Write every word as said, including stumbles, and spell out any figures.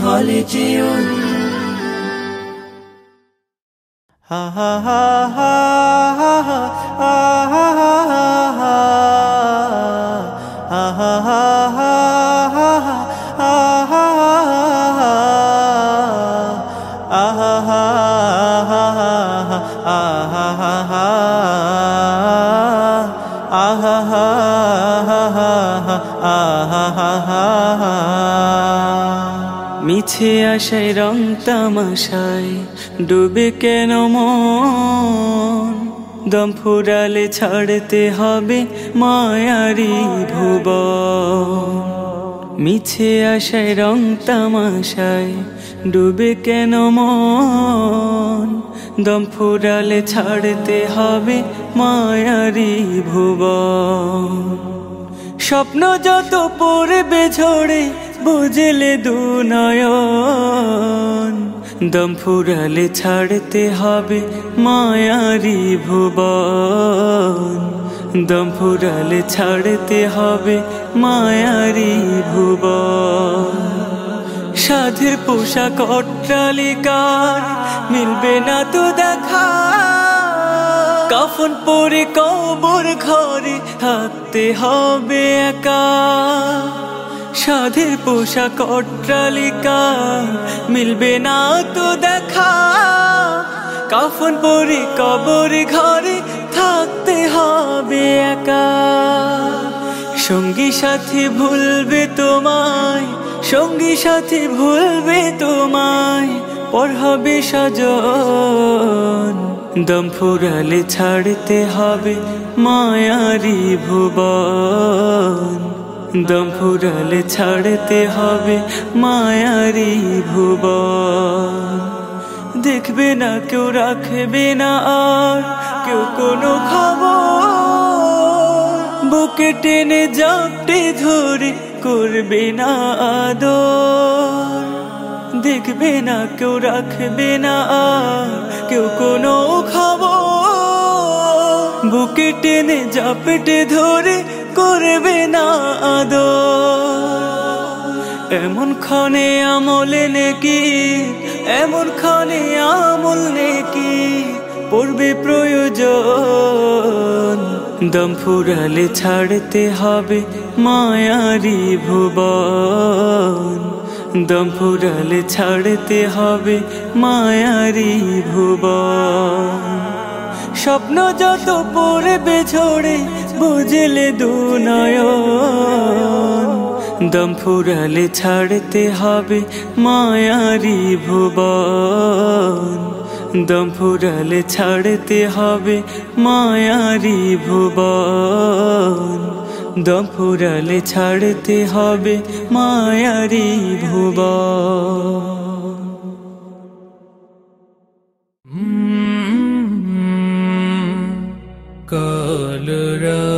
خالدون ha ha ha ha ha ha ha ha ha ha মিছে আশায় রং তামাশায় ডুবে কেন মন দম ফুরালে ছাড়তে হবে মায়ারি ভুবন মিছে আশায় রং তামাশায় ডুবে কেন মন দম ফুরালে ছাড়তে হবে মায়ারি ভুবন স্বপ্ন যত পড়বে ঝরে বুঝলে দু নয়ন দম ফুরালে ছাড়তে হবে মায়ারি ভুবন দম ফুরালে ছাড়তে হবে মায়ারি ভুবন সাধের পোশাক অট্টালিকার মিলবে না তো দেখা কাফন পরে কবর ঘরে থাকতে হবে একা সাধের পোশাক অট্টালিকা মিলবে না তো দেখা কাফন পরে কবর ঘরে থাকতে হবে একা সঙ্গী সাথী ভুলবে তোমায় সঙ্গী সাথী ভুলবে তোমায় পর হবে সাজন দম ফুরালে ছাড়তে হবে মায়ারি ভুবন দম ফুরালে ছাড়তে হবে মায়ারি ভুবন দেখবে না কেউ রাখবে না আর কেউ কোনো খবর বুকে টেনে জাপটে ধরে করবে না আদর দেখবে না কেউ রাখবে না আর কেউ কোনো খবর বুকে টেনে জাপটে ধরে করবে না আদর এমন ক্ষণে আমলে নেকি এমন ক্ষণে আমল নেকি পড়বে প্রয়োজন দম ফুরালে ছাড়তে হবে মায়ারি ভুবন দম ফুরালে ছাড়তে হবে মায়ারি ভুবন স্বপ্ন যত পড়বে ঝরে বুঝলে দু নয়ন দম ফুরালে ছাড়তে হবে মায়ারি ভুবন দম ফুরালে ছাড়তে হবে মায়ারি ভুবন দম ফুরালে ছাড়তে হবে মায়ারি ভুবন কাল